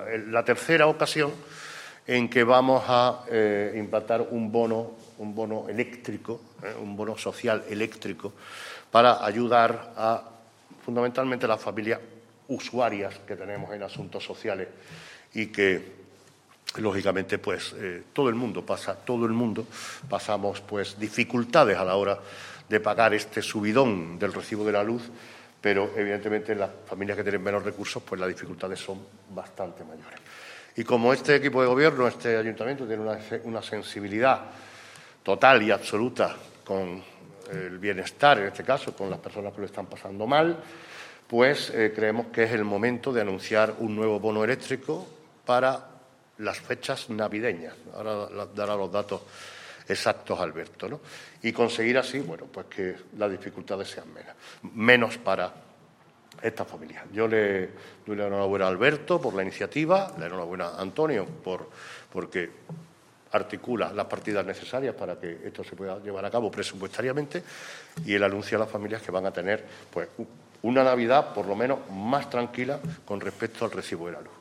la tercera ocasión en que vamos a implantar un bono eléctrico, un bono social eléctrico, para ayudar a fundamentalmente las familias usuarias que tenemos en asuntos sociales y que lógicamente pues todo el mundo pasamos pues dificultades a la hora de pagar este subidón del recibo de la luz, pero evidentemente las familias que tienen menos recursos pues las dificultades son bastante mayores. Y como este equipo de gobierno, este ayuntamiento tiene una sensibilidad total y absoluta con el bienestar, en este caso, con las personas que lo están pasando mal, pues creemos que es el momento de anunciar un nuevo bono eléctrico para las fechas navideñas. Ahora dará los datos exactos, Alberto, ¿no? Y conseguir así, bueno, pues que las dificultades sean menos para estas familias. Yo le doy la enhorabuena a Alberto por la iniciativa, la enhorabuena a Antonio porque articula las partidas necesarias para que esto se pueda llevar a cabo presupuestariamente, y el anuncio a las familias que van a tener pues una Navidad por lo menos más tranquila con respecto al recibo de la luz.